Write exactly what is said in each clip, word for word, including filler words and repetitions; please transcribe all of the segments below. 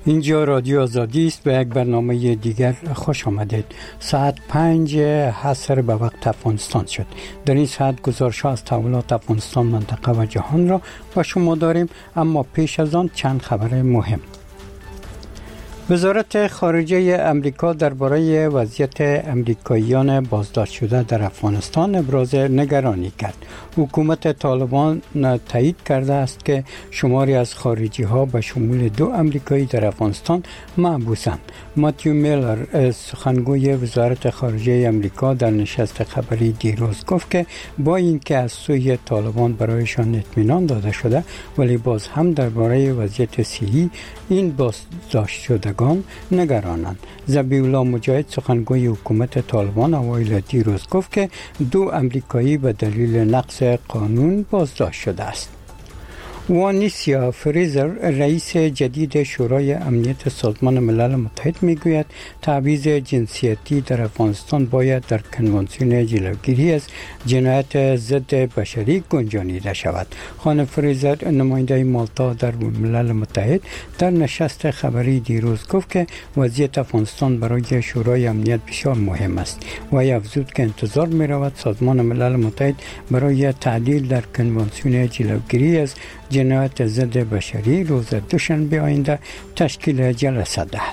اینجا رادیو آزادی است و یک برنامه دیگر خوش آمدید. ساعت پنج عصر به وقت افغانستان شد. در این ساعت گزارش از تحولات افغانستان، منطقه و جهان را با شما داریم، اما پیش از آن چند خبر مهم. وزارت خارجه امریکا درباره وضعیت امریکاییان بازداشت شده در افغانستان ابراز نگرانی کرد. حکومت طالبان تایید کرده است که شماری از خارجی ها به شمول دو امریکایی در افغانستان محبوسند. ماتیو میلر، سخنگوی وزارت خارجه امریکا، در نشست خبری دیروز گفت که با اینکه از سوی طالبان برایشان اطمینان داده شده، ولی باز هم درباره وضعیت صحی این بازداشت شدگان نگرانند. ذبیح‌الله مجاهد، سخنگوی حکومت طالبان، اوایل دیروز گفت که دو امریکایی به دلیل نقض قانون بازداشت شده است. وانیسیا فریزر، رئیس جدید شورای امنیت سازمان ملل متحد، میگوید تبعیض جنسیتی در افغانستان باید در کنوانسیون جلوگیری از جنایت ضد بشری گنجانیده شود. خانم فریزر، نماینده مالتا در ملل متحد، در نشست خبری دیروز گفت که وضعیت افغانستان برای شورای امنیت بسیار مهم است و افزود که انتظار می رود سازمان ملل متحد برای تعدیل در کنوانسیون جلوگیری از جنایت ضد بشری روز دوشنبه آینده تشکیل جلسه دهد.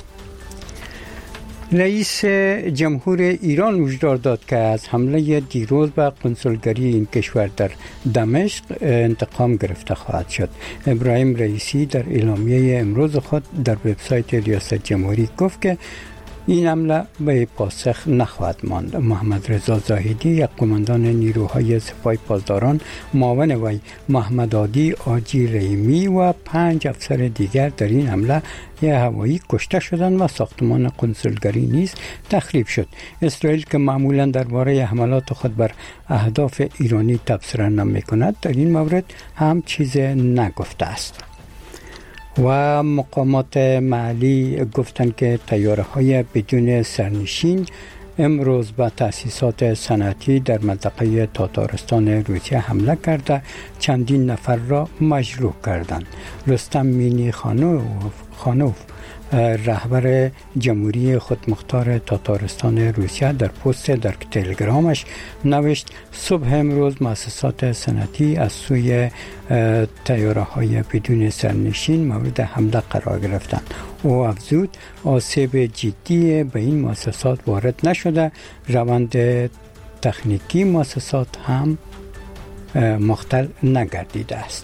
رئیس جمهور ایران هشدار داد که از حمله دیروز به قنسولگری این کشور در دمشق انتقام گرفته خواهد شد. ابراهیم رئیسی در اعلامیه امروز خود در وبسایت ریاست جمهوری گفت که این حمله به پاسخ نخواهد ماند. محمد رضا زاهدی، یک قماندان نیروهای سپاه پاسداران، معاون وی محمد عادی آجی رحیمی و پنج افسر دیگر در این حمله هوایی کشته شدند و ساختمان قنسولگری نیز تخریب شد. اسرائیل که معمولا درباره حملات خود بر اهداف ایرانی تبصره نمی‌کند، در این مورد هم چیز نگفته است. و مقامات محلی گفتند که طیاره‌های بدون سرنشین امروز به تأسیسات صنعتی در منطقه تاتارستان روسیه حمله کرده چندین نفر را مجروح کردند. رستم مینی خانوف خانوف رهبر جمهوری خودمختار تاتارستان روسیه در پست در تلگرامش نوشت صبح امروز مؤسسات صنعتی از سوی طیاره‌های بدون سرنشین مورد حمله قرار گرفتند. او افزود آسیب جدی به این مؤسسات وارد نشده، روند تکنیکی مؤسسات هم مختل نگردیده است.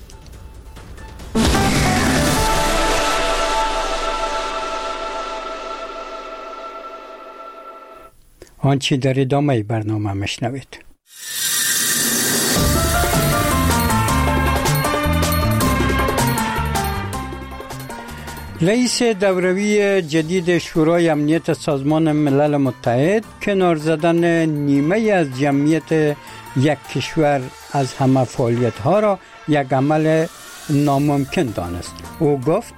آنچه در ادامه برنامه مشنوید. رئیس دوروی جدید شورای امنیت سازمان ملل متحد کنار زدن نیمه از جمعیت یک کشور از همه فعالیت‌ها را یک عمل ناممکن دانست. او گفت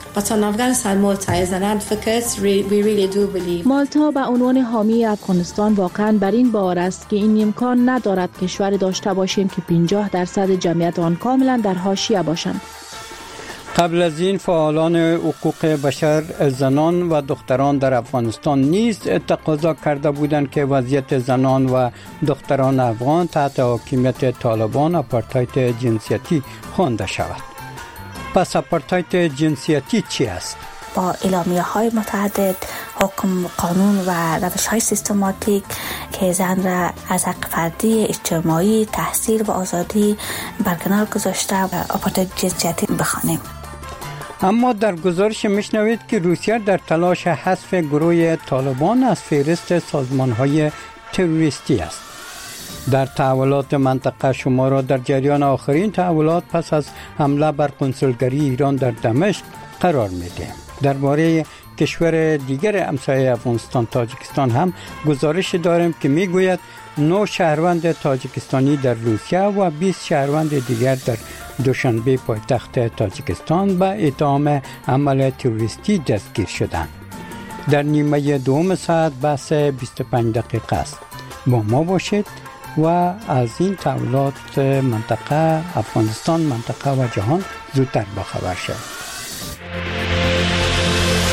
مالتا به عنوان حامی افغانستان واقعا بر این باور است که این امکان ندارد کشور داشته باشیم که پنجاه درصد جمعیت آن کاملا در حاشیه باشند. قبل از این فعالان حقوق بشر، زنان و دختران در افغانستان نیز تقاضا کرده بودند که وضعیت زنان و دختران افغان تحت حاکمیت طالبان آپارتاید جنسیتی خوانده شود. پس آپارتاید جنسیتی چی است؟ با اعلامیه های متعدد، حکم قانون و روش های سیستماتیک که زن را از حق فردی، اجتماعی، تحصیل و آزادی برکنار گذاشته و آپارتاید جنسیتی بخوانیم. اما در گزارش میشنوید که روسیه در تلاش حذف گروه طالبان از فهرست سازمان‌های تروریستی است. در تحولات منطقه شما را در جریان آخرین تحولات پس از حمله بر قنسولگری ایران در دمشق قرار میدیم. درباره کشور دیگر همسایه افغانستان، تاجیکستان، هم گزارش داریم که میگوید نه شهروند تاجیکستانی در روسیه و بیست شهروند دیگر در دوشنبه پایتخت تاجیکستان به اتهام عمل تروریستی دستگیر شدند. در نیمه دوم ساعت بحث بیست و پنج دقیقه است. با ما باشید و از این تحولات منطقه افغانستان، منطقه و جهان زودتر باخبر شوید.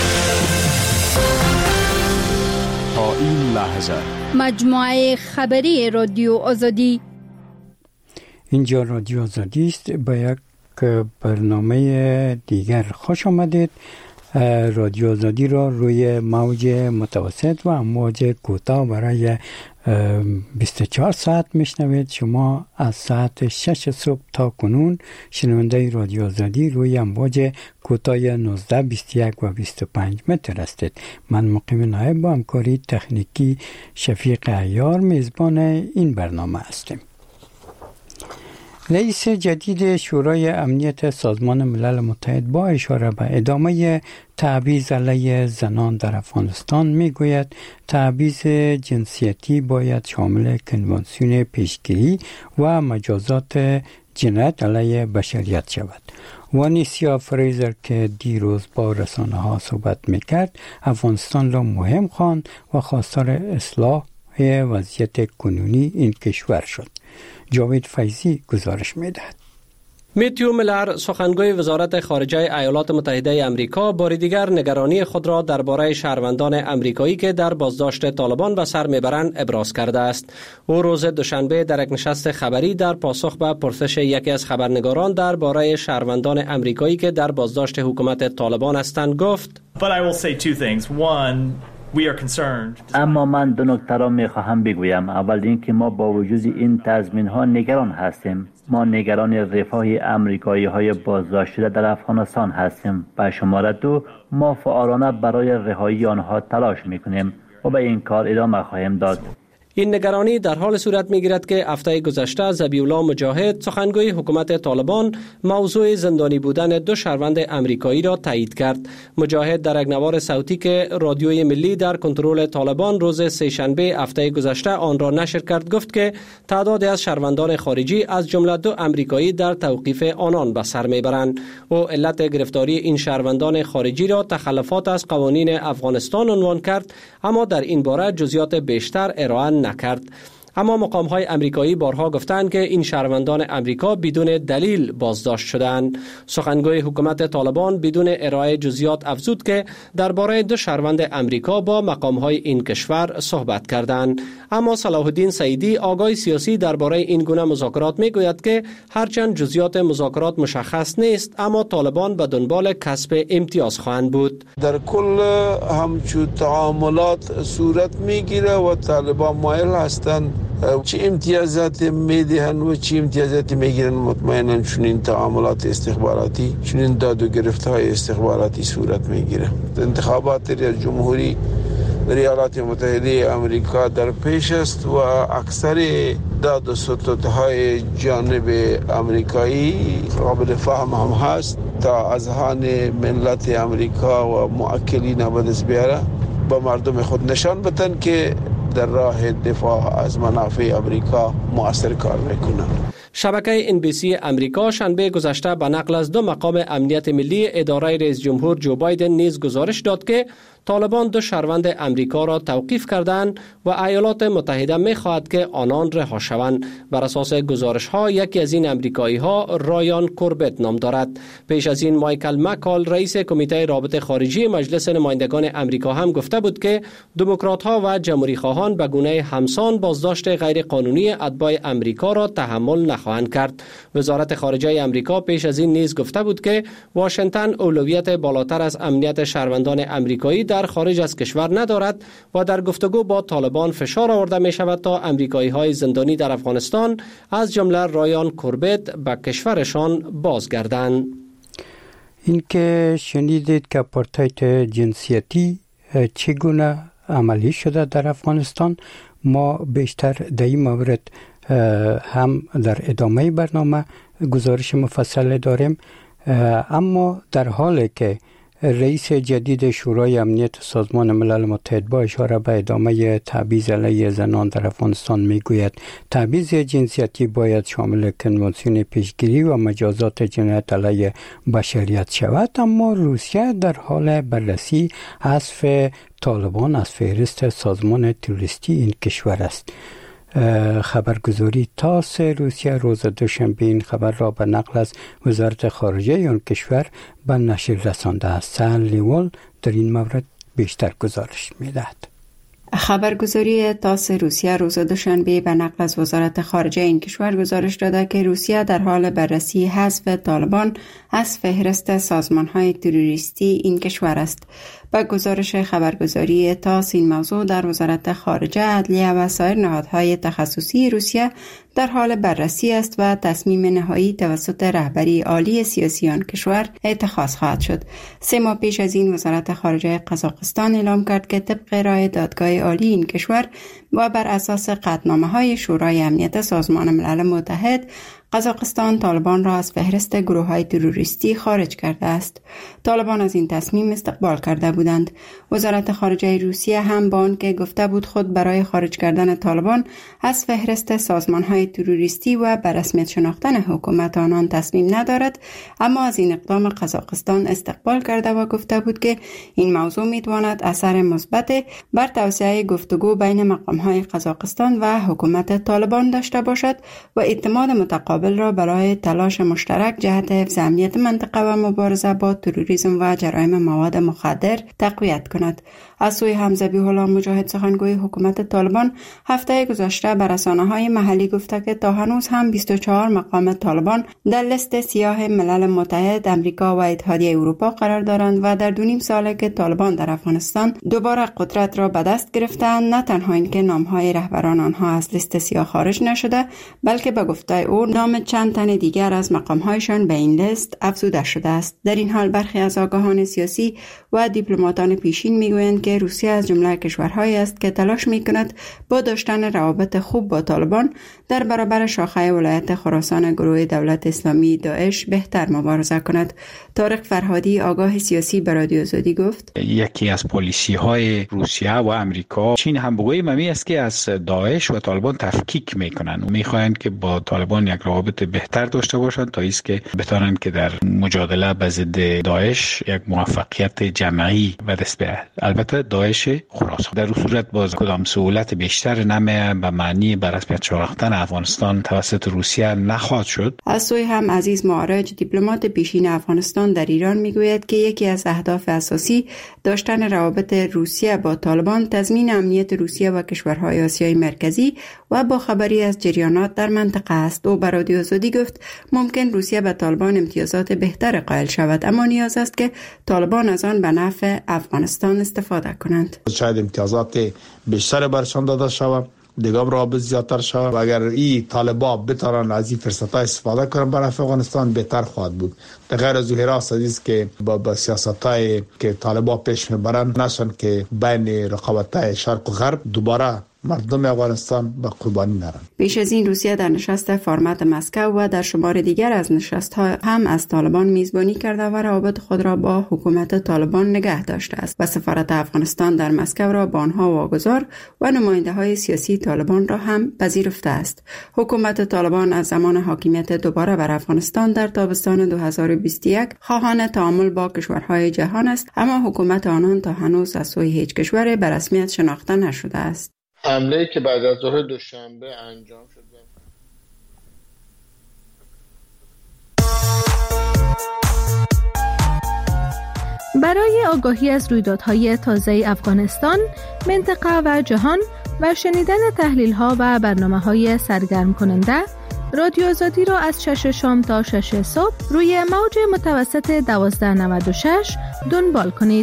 این لحظه مجموعه خبری رادیو آزادی. اینجا رادیو آزادی است. با یک برنامه دیگر خوش آمدید. رادیو آزادی را روی موج متوسط و موج کوتاه برای بیست و چهار ساعت میشنوید. شما از ساعت شش صبح تا کنون شنونده رادیو آزادی روی موج کوتاه نوزده، بیست و یک و بیست و پنج متر هستید. من مقیم نایب با همکاری تکنیکی شفیق عیار میزبان این برنامه هستیم. رئیس جدید شورای امنیت سازمان ملل متحد با اشاره به ادامه تبعیض علیه زنان در افغانستان میگوید تبعیض جنسیتی باید شامل کنوانسیون پیشگیری و مجازات جنایت علیه بشریت شود. وانیسیا فریزر که دیروز با رسانه ها صحبت میکرد افغانستان را مهم خواند و خواستار اصلاح وضعیت کنونی این کشور شد. جاوید فیضی گزارش میدهد. میتیو میلر سخنگوی وزارت خارجه ایالات متحده آمریکا بار دیگر نگرانی خود را درباره شهروندان آمریکایی که در بازداشت طالبان به سر میبرند ابراز کرده است. او روز دوشنبه در یک نشست خبری در پاسخ به پرسش یکی از خبرنگاران درباره شهروندان آمریکایی که در بازداشت حکومت طالبان هستند گفت: But I will say two things. One, we are concerned. اما من دو نکته را میخواهم بگویم. اول اینکه ما با وجود این تضمین ها نگران هستیم. ما نگران رفاه امریکایی های بازداشت شده در افغانستان هستیم. و شماره دو، ما فعالانه برای رهایی آنها تلاش میکنیم و به این کار ادامه خواهیم داد. این نگرانی در حال صورت میگیرد که هفته گذشته ذبیح‌الله مجاهد سخنگوی حکومت طالبان موضوع زندانی بودن دو شهروند امریکایی را تایید کرد. مجاهد در یک نوار صوتی که رادیوی ملی در کنترل طالبان روز سه‌شنبه هفته گذشته آن را نشر کرد گفت که تعدادی از شهروندان خارجی از جمله دو امریکایی در توقیف آنان به سر میبرند. او علت گرفتاری این شهروندان خارجی را تخلفات از قوانین افغانستان عنوان کرد، اما در این باره جزئیات بیشتر ارائه نکرد. اما مقام‌های امریکایی بارها گفتند که این شهروندان امریکا بدون دلیل بازداشت شدند. سخنگوی حکومت طالبان بدون ارائه جزئیات افزود که درباره دو شهروند امریکا با مقام‌های این کشور صحبت کردند. اما صلاح الدین سعیدی آگاه سیاسی درباره این گونه مذاکرات میگوید که هرچند جزئیات مذاکرات مشخص نیست، اما طالبان به دنبال کسب امتیاز خواهند بود. در کل همچون تعاملات صورت میگیره و طالبان مایل هستند چه امتیازات میدهن و چه امتیازاتی میگیرن. مطمئناً چنین تعاملات استخباراتی، چنین داد و گرفت‌های استخباراتی صورت میگیره. انتخابات ریاست جمهوری در ایالات متحده آمریکا در پیش است و اکثر داد و ستدهای جانب آمریکایی قابل فهم هم هست تا اذهان ملت آمریکا و مؤکلین به دست بیاره، با مردم خود نشان بدن که در راه دفاع از منافع آمریکا مؤثر کار میکنند. شبکه ان بی سی امریکا شنبه گذشته به نقل از دو مقام امنیت ملی اداره رئیس جمهور جو بایدن نیز گزارش داد که طالبان دو شهروند امریکا را توقیف کردند و ایالات متحده می‌خواهد که آنان رها شوند. بر اساس گزارش‌ها یکی از این امریکایی‌ها رایان کوربت نام دارد. پیش از این مایکل مکال رئیس کمیته رابطه خارجی مجلس نمایندگان امریکا هم گفته بود که دموکرات‌ها و جمهوری‌خواهان به گونه همسان بازداشت غیر قانونی اتباع امریکا را تحمل نخواهند کرد. وزارت خارجه امریکا پیش از این نیز گفته بود که واشنگتن اولویت بالاتر از امنیت شهروندان امریکایی در خارج از کشور ندارد و در گفتگو با طالبان فشار آورده می شود تا امریکایی های زندانی در افغانستان از جمله رایان کوربت به کشورشان بازگردند. این که شنیدید که آپارتاید جنسیتی چگونه عملی شده در افغانستان، ما بیشتر در این مورد هم در ادامه برنامه گزارش مفصل داریم. اما در حالی که رئیس جدید شورای امنیت سازمان ملل متحد با اشاره به ادامه تبعیض علیه زنان در افغانستان میگوید تبعیض جنسیتی باید شامل کنوانسیون پیشگیری و مجازات جنایت علیه بشریت شود، اما روسیه در حال بررسی حذف طالبان از فهرست سازمان تروریستی این کشور است. خبرگزاری تاس روسیه روز دوشنبه این خبر را به نقل از وزارت خارجه آن کشور به نشر رسانده است. سهل لیول در این مورد بیشتر گزارش می‌دهد. خبرگزاری تاس روسیه روز دوشنبه به نقل از وزارت خارجه این کشور گزارش داده که روسیه در حال بررسی حذف طالبان از فهرست سازمان‌های تروریستی این کشور است. با گزارش خبرگزاری تاس این موضوع در وزارت خارجه، عدلیه و سایر نهادهای تخصصی روسیه در حال بررسی است و تصمیم نهایی توسط رهبری عالی سیاسی آن کشور اتخاذ خواهد شد. سه ماه پیش از این وزارت خارجه قزاقستان اعلام کرد که طبق رای دادگاه عالی این کشور و بر اساس قطعنامه‌های شورای امنیت سازمان ملل متحد، قزاقستان طالبان را از فهرست گروه‌های تروریستی خارج کرده است. طالبان از این تصمیم استقبال کرده بودند. وزارت خارجه روسیه هم با آنکه گفته بود خود برای خارج کردن طالبان از فهرست سازمان‌های تروریستی و به رسمیت شناختن حکومت آنان تصمیم ندارد، اما از این اقدام قزاقستان استقبال کرده و گفته بود که این موضوع می‌تواند اثر مثبت بر توسعه گفتگو بین مقام‌های قزاقستان و حکومت طالبان داشته باشد و اعتماد متقابل را برای تلاش مشترک جهت حفظ امنیت منطقه و مبارزه با تروریسم و جرایم مواد مخدر تقویت کند. از سوی هم ذبیح الله مجاهد، سخنگوی حکومت طالبان، هفته گذشته به رسانه‌های محلی گفته که تا هنوز هم بیست و چهار مقام طالبان در لیست سیاه ملل متحد، امریکا و اتحادیه اروپا قرار دارند و در دو نیم ساله که طالبان در افغانستان دوباره قدرت را به دست گرفتند، نه تنها اینکه نام‌های رهبران آنها از لیست سیاه خارج نشده، بلکه به گفته او نام چند تن دیگر از مقام‌هایشان به این لیست افزوده شده است. در این حال برخی از آگاهان سیاسی و دیپلماتان پیشین میگویند که روسیه از جمله کشورهایی است که تلاش میکند با داشتن روابط خوب با طالبان در برابر شاخه ولایت خراسان گروه دولت اسلامی داعش بهتر مبارزه کند. طارق فرهادی، آگاه سیاسی، به رادیو آزادی گفت: یکی از پالیسی های روسیه و امریکا، چین هم بگوییم ممی است که از داعش و طالبان تفکیک میکنن و میخواهند که با طالبان یک روابط بهتر داشته باشند تا ایست که بتوانند که در مجادله به ضد داعش یک موفقیت جمعی به دست بیارند. البته داعش خراسان در صورت باز کدام سهولت بیشتر نمی به معنی به رسمیت شناختن افغانستان توسط روسیه نخواهد شد. از سوی هم عزیز معارج، دیپلمات پیشین افغانستان در ایران میگوید که یکی از اهداف اساسی داشتن روابط روسیه با طالبان تضمین امنیت روسیه و کشورهای آسیای مرکزی و با خبری از جریانات در منطقه است. او به رادیو آزادی گفت ممکن روسیه به طالبان امتیازات بهتر قائل شود، اما نیاز است که طالبان از آن به نفع افغانستان استفاده کنند. شاید امتیازات بیشتر برشان داده شود، دیگه روابط زیادتر شود و اگر این طالبا بتوانند از این فرصت‌ها استفاده کنند برای افغانستان بهتر خواهد بود. در غیر از این راست است که با, با سیاست‌های که طالبا پیش میبرند نشان که بین رقابت‌های شرق و غرب دوباره مردم افغانستان به قربانی نرن. پیش از این روسیه در نشست فرمت مسکو و در شمار دیگر از نشست‌ها هم از طالبان میزبانی کرده و روابط خود را با حکومت طالبان نگه داشته است و سفارت افغانستان در مسکو را با آنها واگذار و نماینده‌های سیاسی طالبان را هم پذیرفته است. حکومت طالبان از زمان حاکمیت دوباره بر افغانستان در تابستان دو هزار و بیست و یک خواهان تعامل با کشورهای جهان است، اما حکومت آنان تا هنوز از سوی هیچ کشور به رسمیت شناخته نشده است. حمله‌ای که بعد از ظهر دوشنبه انجام شد برای آگاهی از رویدادهای تازه افغانستان، منطقه و جهان و شنیدن تحلیل‌ها و برنامه‌های سرگرم کننده، رادیو آزادی را از شش شام تا شش صبح روی موج متوسط دوازده نود و شش دنبال کنید.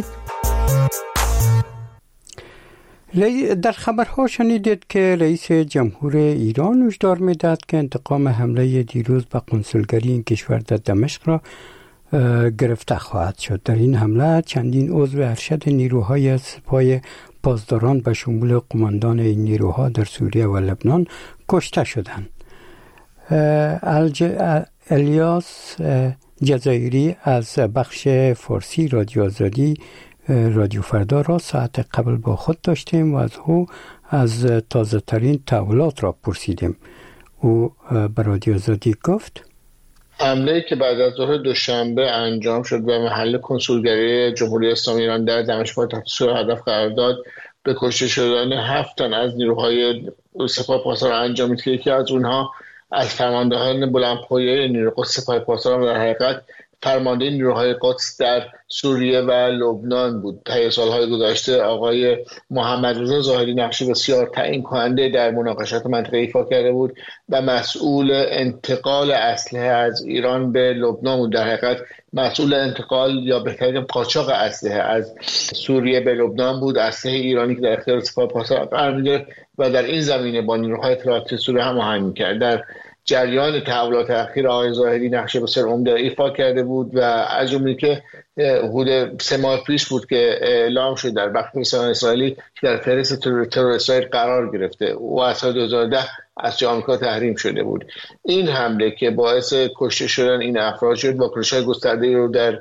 در خبرها شنیدید که رئیس جمهور ایران هشدار می‌داد که انتقام حمله دیروز به قنصلگری این کشور در دمشق را گرفته خواهد شد. در این حمله چندین عضو ارشد نیروهای سپاه پاسداران به شمول قماندان این نیروها در سوریه و لبنان کشته شدند. الج... الیاس جزایری از بخش فارسی رادیو آزادی رادیو فردا را ساعت قبل با خود داشتیم و از او از تازه ترین تحولات را پرسیدیم. او به رادیو آزادی گفت حمله‌ای که بعد از ظهر دوشنبه انجام شد و محل کنسولگری جمهوری اسلامی ایران در دمشق تحت شعار هدف قرار داد به کشته شدن هفت تن از نیروهای سپاه پاسداران انجامید که یکی از اونها از فرماندهان بلندپایه نیروی سپاه پاسداران در حقیقت فرمانده نیروهای قدس در سوریه و لبنان بود. طی سالهای گذشته آقای محمد رضا ظاهری نقش بسیار تعیین کننده در مناقشات منطقه ایفا کرده بود و مسئول انتقال اسلحه از ایران به لبنان بود. در حقیقت مسئول انتقال یا بهتر قاچاق اسلحه از سوریه به لبنان بود، اسلحه ایرانی که در اختیار سپاه پاسداران قرار می‌گرفت و در این زمینه با نیروهای اطلاعاتی سوریه هماهنگ می‌کرد. در جریان تحولات اخیر آقای ظاهری نقش بسیار عمده ایفا کرده بود و از جمله که حدود سه ماه پیش بود که اعلام شد در بخش رسانه‌های اسرائیلی که در فهرست ترور اسرائیل قرار گرفته و از سال دو هزار و ده از آمریکا تحریم شده بود. این حمله که باعث کشته شدن این افراد شد واکنش‌های گسترده‌ای رو در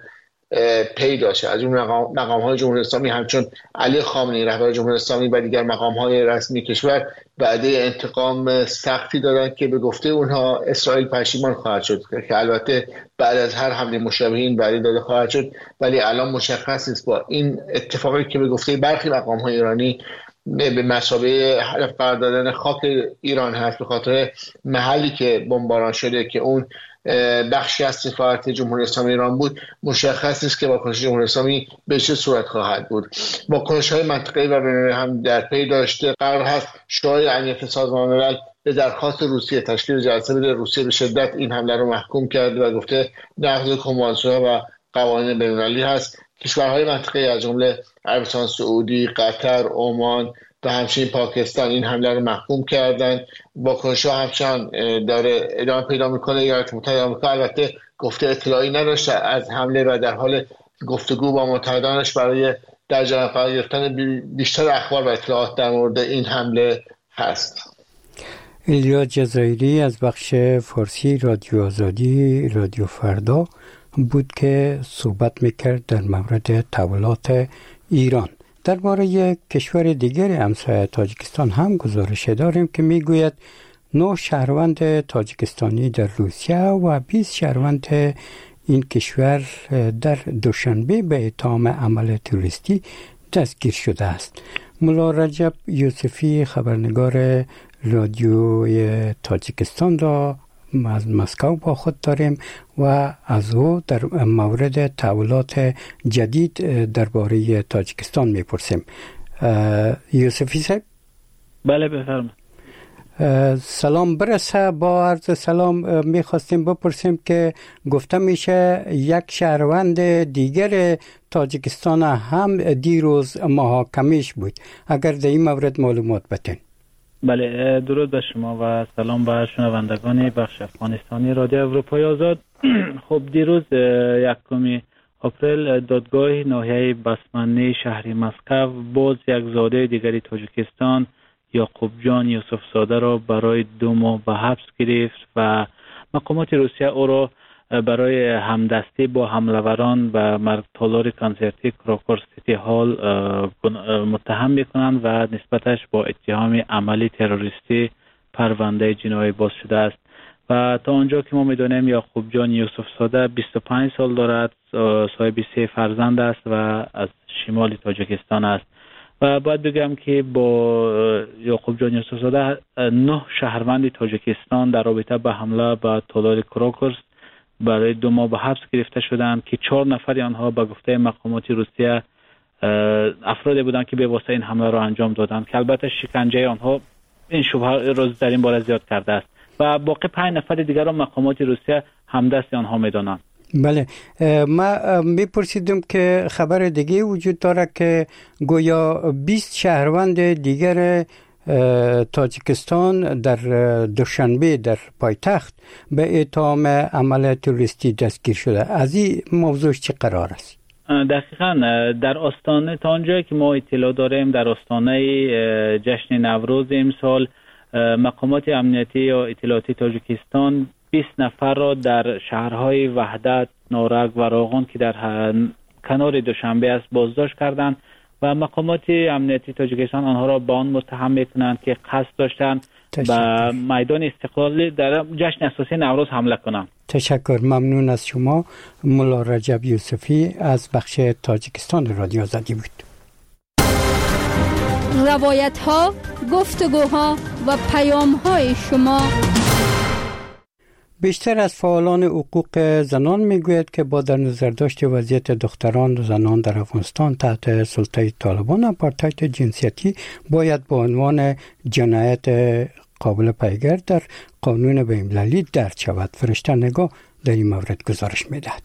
پی داشته. از اون مقام‌های جمهوری اسلامی همچون علی خامنه‌ای رهبر جمهوری اسلامی و دیگر مقام‌های رسمی کشور وعده انتقام سختی دادند که به گفته اونها اسرائیل پشیمان خواهد شد، که البته بعد از هر حمله مشابه این وعده داده خواهد شد، ولی الان مشخص است با این اتفاقی که به گفته برخی مقام‌های ایرانی به مثابه هدف قرار دادن خاک ایران هست، به خاطر محلی که بمباران شده که اون بخشی از سفارت جمهوری اسلامی ایران بود، مشخص است که واکنش جمهوری اسلامی به چه صورت خواهد بود. واکنش‌های منطقه‌ای و بین‌المللی هم در پی داشته. قرار هست شورای امنیت سازمان ملل به درخواست روسیه تشکیل جلسه بده. روسیه به شدت این حمله رو محکوم کرده و گفته نقض کنوانسیون‌ها و قوانین بین‌المللی هست. کشورهای منطقه‌ای از جمله عربستان سعودی، قطر، عمان و همچنین پاکستان این حمله رو محکوم کردن. واکنش‌ها همچنان داره ادامه پیدا میکنه. ایالات متحده آمریکا البته گفته اطلاعی نداشته از حمله و در حال گفتگو با متحدانش برای در جریان قرار گرفتن بیشتر اخبار و اطلاعات در مورد این حمله هست. ایلیا جزایری از بخش فارسی رادیو آزادی رادیو فردا بود که صحبت میکرد در مورد تحولات ایران. درباره کشور دیگر همسایه تاجیکستان هم گزارش داریم که میگوید نه شهروند تاجیکستانی در روسیه و بیست شهروند این کشور در دوشنبه به اتهام عمل تروریستی دستگیر شده است. ملا رجب یوسفی خبرنگار رادیوی تاجیکستان را از مسکو با خود داریم و از او در مورد تحولات جدید درباره تاجیکستان میپرسیم. یوسفی صاحب؟ بله بفرمایید. سلام برسه. با عرض سلام میخواستیم بپرسیم که گفته میشه یک شهروند دیگر تاجیکستان هم دیروز محاکمه‌اش بود. اگر در این مورد معلومات بدین. بله درود به شما و سلام به شنوندگان بخش افغانستانی رادیو اروپای آزاد. خب دیروز یکم آپریل دادگاه ناحیه بسمنی شهر مسکو باز یک زاده دیگری تاجیکستان یعقوب جان یوسف زاده را برای دو ماه به حبس گرفت و مقامات روسیه او را برای همدستی با حمله‌وران و مرگ‌تالار کنسرتی کراکور سیتی هال متهم می‌کنند و نسبتش با اتهام عملی تروریستی پرونده جنایی باز شده است. و تا آنجا که ما می‌دانیم یعقوب جان یوسف زاده بیست و پنج سال دارد، صاحب سه فرزند است و از شمال تاجیکستان است. و باید بگم که با یعقوب جان یوسف زاده نه شهروند تاجیکستان در رابطه با حمله به تالار کراکور برای دو ماه به حبس گرفته شدند که چهار نفر آنها به گفته مقامات روسیه افرادی بودند که به واسطه این حمله را انجام دادند که البته شکنجه آنها این شبهه را در این باره زیاد کرده است و باقی پنج نفر دیگر را مقامات روسیه همدست آنها می‌دانند. بله، ما میپرسیدم که خبر دیگه وجود داره که گویا بیست شهروند دیگر تاجیکستان در دوشنبه در پایتخت به اتهام عمل تروریستی دستگیر شده. از این موضوع چه قرار است؟ دقیقاً در آستانه تا آنجایی که ما اطلاع داریم در آستانه جشن نوروز امسال مقامات امنیتی یا اطلاعاتی تاجیکستان بیست نفر را در شهرهای وحدت، نارنج و راغون که در کنار دوشنبه است بازداشت کردند و مقامات امنیتی تاجیکستان آنها را به آن متهم می‌کنند که قصد داشتند به میدان استقلال در جشن اساسی نوروز حمله کنند. تشکر، ممنون از شما. ملا رجب یوسفی از بخش تاجیکستان رادیو آزادی بود. روایت‌ها، گفتگوها و پیام‌های شما بیشتر از فعالان حقوق زنان میگوید که با در نظر داشت وضعیت دختران و زنان در افغانستان تحت سلطه طالبان، آپارتاید جنسیتی باید با عنوان جنایت قابل پیگرد در قانون بین‌المللی درج شود. فرشته نگاه در این مورد گزارش میدهد.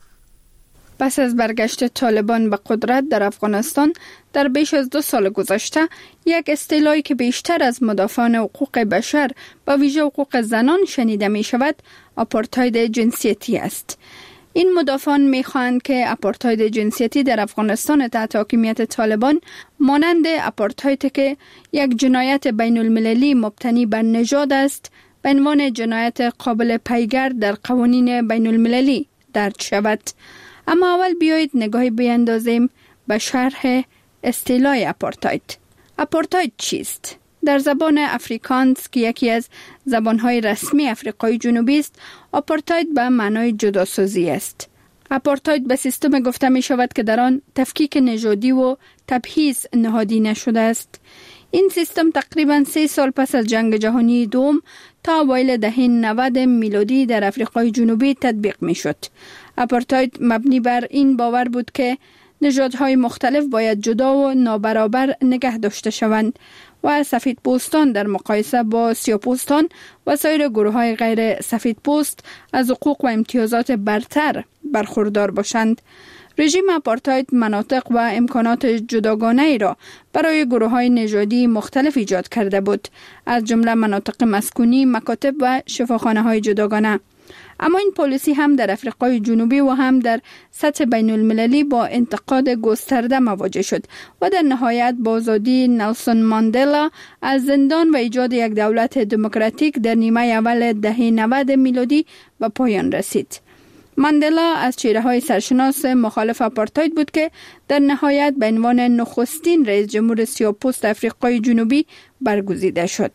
پس از برگشت طالبان به قدرت در افغانستان در بیش از دو سال گذشته، یک اصطلاحی که بیشتر از مدافعان حقوق بشر و ویژه حقوق زنان شنیده می شود، آپارتاید جنسیتی است. این مدافعان می خواهند که آپارتاید جنسیتی در افغانستان تحت حاکمیت طالبان مانند آپارتاید که یک جنایت بین المللی مبتنی بر نژاد است، به عنوان جنایت قابل پیگرد در قوانین بین المللی درج شود. اما اول بیایید نگاهی بیندازیم به شرح اصطلاح آپارتاید. آپارتاید چیست؟ در زبان افریکانس که یکی از زبانهای رسمی آفریقای جنوبی است، آپارتاید به معنای جداسازی است. آپارتاید به سیستم گفته می شود که در آن تفکیک نژادی و تبعیض نهادی نشده است. این سیستم تقریباً سه سال پس از جنگ جهانی دوم تا اوایل دهه نود میلادی در آفریقای جنوبی تطبیق می شد. آپارتاید مبنی بر این باور بود که نژادهای مختلف باید جدا و نابرابر نگه داشته شوند و سفید پوستان در مقایسه با سیاه پوستان و سایر گروه های غیر سفید پوست از حقوق و امتیازات برتر برخوردار باشند. رژیم آپارتاید مناطق و امکانات جداگانه ای را برای گروه های نژادی مختلف ایجاد کرده بود، از جمله مناطق مسکونی، مکاتب و شفاخانه های جداگانه. اما این پالیسی هم در آفریقای جنوبی و هم در سطح بین المللی با انتقاد گسترده مواجه شد و در نهایت با آزادی نلسون ماندلا از زندان و ایجاد یک دولت دموکراتیک در نیمه اول دهه نود میلادی به پایان رسید. ماندلا از چهره‌های سرشناس مخالف آپارتاید بود که در نهایت به عنوان نخستین رئیس جمهور سیاه‌پوست آفریقای جنوبی برگزیده شد.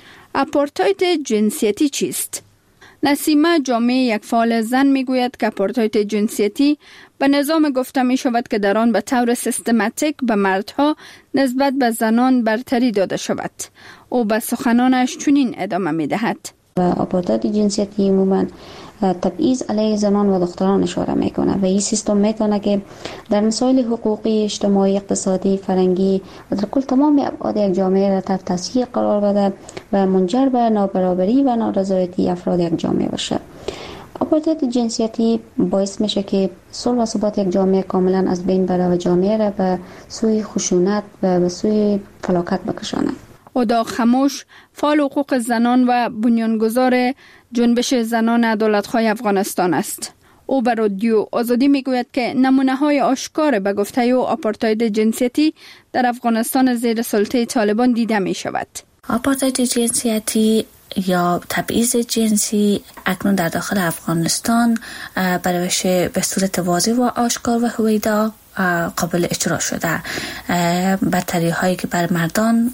آپارتاید جنسیتی چیست؟ نسیمه جامعه یک فعال زن میگوید که آپارتاید جنسیتی به نظام گفته می شود که در آن به طور سیستماتیک به مردها نسبت به زنان برتری داده شود. او به سخنانش چنین ادامه می دهد. آپارتاید جنسیتی عموماً تبعیض علیه زنان و دختران اشاره میکنه و این سیستم میتونه که در مسائل حقوقی، اجتماعی، اقتصادی، فرهنگی و در کل تمام ابعاد یک جامعه را تحت تاثیر قرار بده و منجر به نابرابری و نارضایتی افراد یک جامعه باشه. آپارتاید جنسیتی باعث میشه که صلح و ثبات یک جامعه کاملا از بین بره و جامعه را به سوی خشونت و به سوی فلاکت بکشانه. ادا خموش، فعال حقوق زنان و بنیانگذار جنبش زنان عدالت‌خواه افغانستان است. او به رادیو آزادی میگوید که نمونه‌های آشکار به گفته او آپارتاید جنسیتی در افغانستان زیر سلطه طالبان دیده می شود. آپارتاید جنسیتی یا تبعیض جنسی اکنون در داخل افغانستان به روش به صورت واضح و آشکار و هویدا قابل اجرا شده. برتری هایی که بر مردان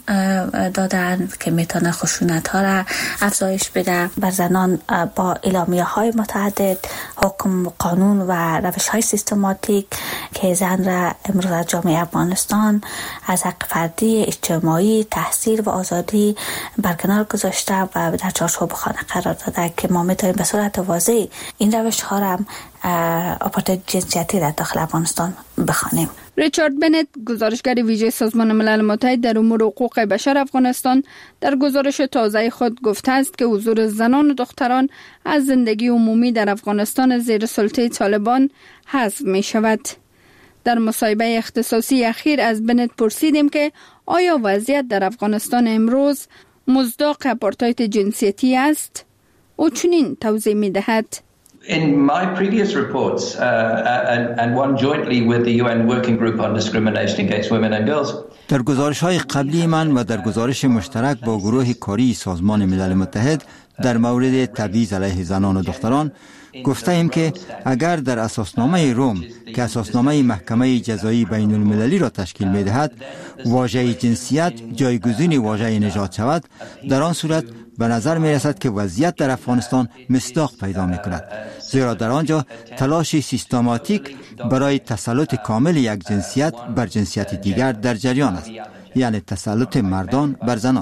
دادن که میتونه خشونت ها را افزایش بده، بر زنان با اعلامیه های متعدد، حکم قانون و روش های سیستماتیک که زن را امروز از جامعه افغانستان از حق فردی، اجتماعی، تحصیل و آزادی برکنار گذاشته و در چارچوب خانه قرار داده که ما میتونیم به صورت واضح این روش ها را آپارتاید جنسیتی در داخل افغانستان بخوانیم. ریچارد بنت، گزارشگر ویژه سازمان ملل متحد در امور حقوق بشر افغانستان، در گزارش تازه خود گفته است که حضور زنان و دختران از زندگی عمومی در افغانستان زیر سلطه طالبان حذف می شود. در مصاحبه اختصاصی اخیر از بنت پرسیدیم که آیا وضعیت در افغانستان امروز مصداق آپارتاید جنسیتی است؟ او چنین توضیح می دهد. In my previous reports uh, and, and one jointly with the U N Working Group on Discrimination Against Women and Girls, در گزارش‌های قبلی من و در گزارش مشترک با گروه کاری سازمان ملل متحد در مورد تبعیض علیه زنان و دختران گفته ایم که اگر در اساسنامه روم که اساسنامه محکمه جزایی بین المللی را تشکیل می دهد واژه جنسیت جایگزین واژه نژاد شود، در آن صورت به نظر می رسد که وضعیت در افغانستان مصداق پیدا می کند، زیرا در آنجا تلاش سیستماتیک برای تسلط کامل یک جنسیت بر جنسیت دیگر در جریان است، یعنی تسلط مردان بر زنان.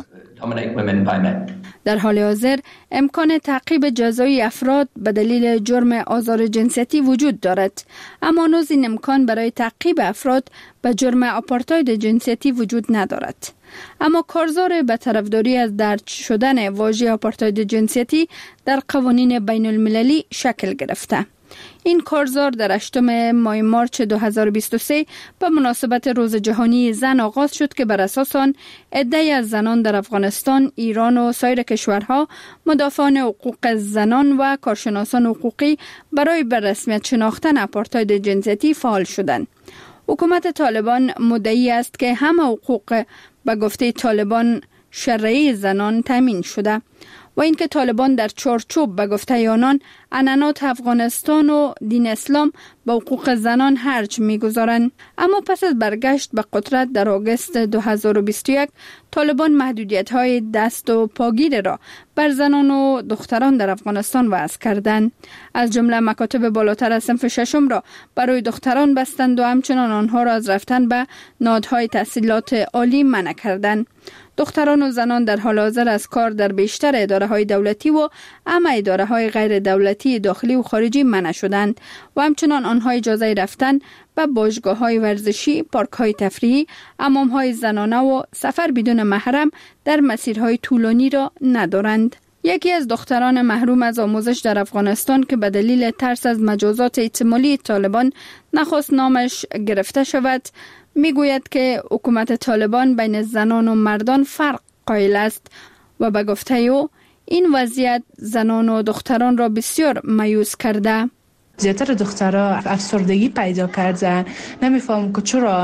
در حال حاضر امکان تعقیب جزایی افراد به دلیل جرم آزار جنسیتی وجود دارد، اما هنوز این امکان برای تعقیب افراد به جرم آپارتاید جنسیتی وجود ندارد. اما کارزار به طرفداری از درج شدن واژه آپارتاید جنسیتی در قوانین بین المللی شکل گرفته. این کارزار در هشتم ماه مارچ دو هزار و بیست و سه به مناسبت روز جهانی زن آغاز شد که بر اساس آن عده‌ای از زنان در افغانستان، ایران و سایر کشورها مدافعان حقوق زنان و کارشناسان حقوقی برای به رسمیت شناختن آپارتاید جنسیتی فعال شدند. حکومت طالبان مدعی است که همه حقوق به گفته طالبان شرعی زنان تامین شده و اینکه طالبان در چارچوب به گفته آنان عنعنات افغانستان و دین اسلام به حقوق زنان هرج می‌گذارند. اما پس از برگشت به قدرت در آگوست دو هزار و بیست و یک طالبان محدودیت‌های دست و پاگیر را بر زنان و دختران در افغانستان وضع کردند. از جمله مکاتب بالاتر از صنف ششم را برای دختران بستند و همچنان آنها را از رفتن به نهادهای تحصیلات عالی منع کردند. دختران و زنان در حال حاضر از کار در بیشتر اداره‌های دولتی و اما اداره‌های غیر دولتی داخلی و خارجی منع شدند و همچنان آنها اجازه رفتن به باشگاه‌های ورزشی، پارک‌های تفریحی، حمام‌های زنانه و سفر بدون محرم در مسیرهای طولانی را ندارند. یکی از دختران محروم از آموزش در افغانستان که به دلیل ترس از مجازات احتمالی طالبان نخواست نامش گرفته شود، میگوید که حکومت طالبان بین زنان و مردان فرق قائل است و به گفته او این وضعیت زنان و دختران را بسیار مایوس کرده. زیاتر دخترها افسردگی پیدا کردن. نمیفهم که چرا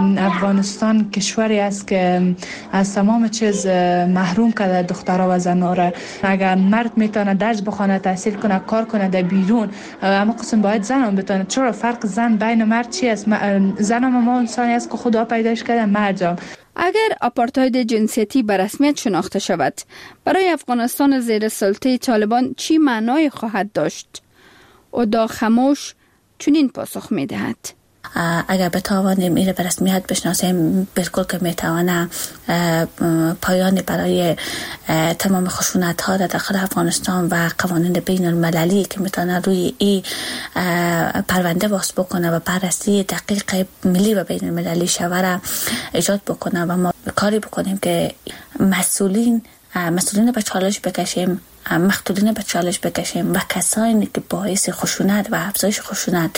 افغانستان کشوری است که از تمام چیز محروم کرده دخترها و زنها را. اگر مرد میتونه درس بخونه، تحصیل کنه، کار کنه در بیرون، اما قسم باید زن هم بتونه. چرا فرق زن بین مرد چی است؟ زن هم ما انسانی است که خدا پیداش کرده، مرد هم. اگر آپارتاید جنسیتی به رسمیت شناخته شود، برای افغانستان زیر سلطه طالبان چی معنای خواهد داشت؟ اودا خاموش چنین پاسخ می دهد: اگر بتوانیم این به رسمیت بشناسیم، بالکل که میتوانه پایان برای تمام خشونت ها در داخل افغانستان و قوانین بین المللی که میتونه روی این پرونده باز بکنه و بررسی دقیق ملی و بین المللی شوره ایجاد بکنه و ما کاری بکنیم که مسئولین مسئولین به چالش بکشیم، مقتولین به چالش بکشیم و کسانی که باعث خشونت و افزایش خشونت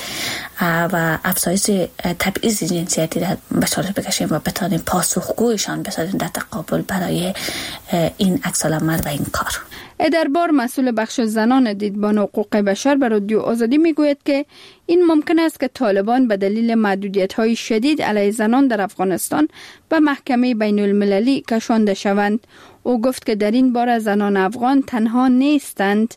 و افزایش تبعیض جنسیتی به چالش بکشیم و بتانیم پاسخگویشان بسازیم در تقابل برای این عکس‌العمل و این کار. ادربار مسئول بخش زنان دیدبان حقوق بشر به رادیو آزادی میگوید که این ممکن است که طالبان به دلیل محدودیت‌های شدید علیه زنان در افغانستان به محکمه بین المللی کشانده شوند. او گفت که در این باره زنان افغان تنها نیستند.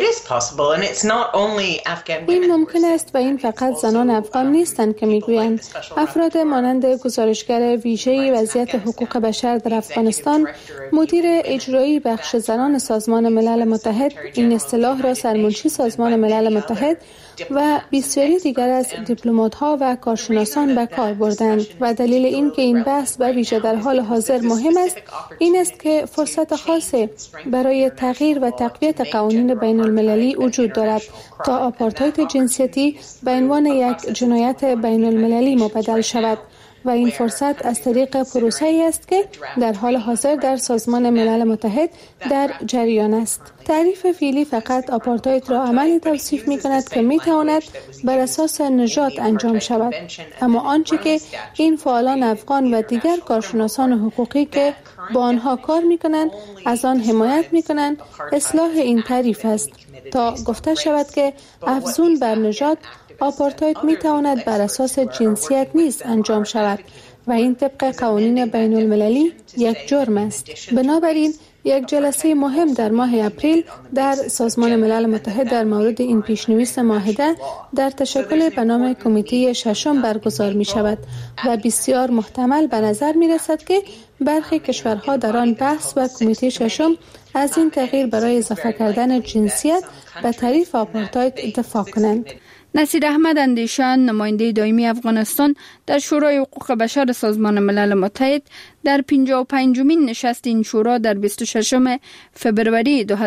این ممکن است و این فقط زنان افغان نیستند که میگویند. افراد مانند گزارشگر ویژه وضعیت حقوق بشر در افغانستان، مدیر اجرایی بخش زنان سازمان ملل متحد، این اصطلاح را سرمنشی سازمان ملل متحد و بسیاری دیگر از دیپلمات‌ها و کارشناسان به کار بردند و دلیل این که این بحث به ویژه در حال حاضر مهم است این است که فرصت خاصی برای تغییر و تقویت قوانین بین المللی وجود دارد تا آپارتاید جنسیتی به عنوان یک جنایت بین المللی مبدل شود و این فرصت از طریق پروسه‌ای است که در حال حاضر در سازمان ملل متحد در جریان است. تعریف فعلی فقط آپارتاید را عملی توصیف می کند که می تواند بر اساس نژاد انجام شود، اما آنچه که این فعالان افغان و دیگر کارشناسان حقوقی که با آنها کار می کنند از آن حمایت می کنند اصلاح این تعریف است تا گفته شود که افزون بر نژاد آپارتاید می تواند بر اساس جنسیت نیز انجام شود و این طبق قوانین بین المللی یک جرم است. بنابراین یک جلسه مهم در ماه اپریل در سازمان ملل متحد در مورد این پیشنویس معاهده در تشکل به نام کمیته ششم برگزار می شود و بسیار محتمل به نظر می رسد که برخی کشورها در آن بحث و کمیته ششم از این تغییر برای اضافه کردن جنسیت به تعریف آپارتاید اتفاق کنند. نصیر احمد اندیشان، نماینده دائمی افغانستان در شورای حقوق بشر سازمان ملل متحد، در پنجاه و پنجمین نشست این شورا در بیست و ششم فبروری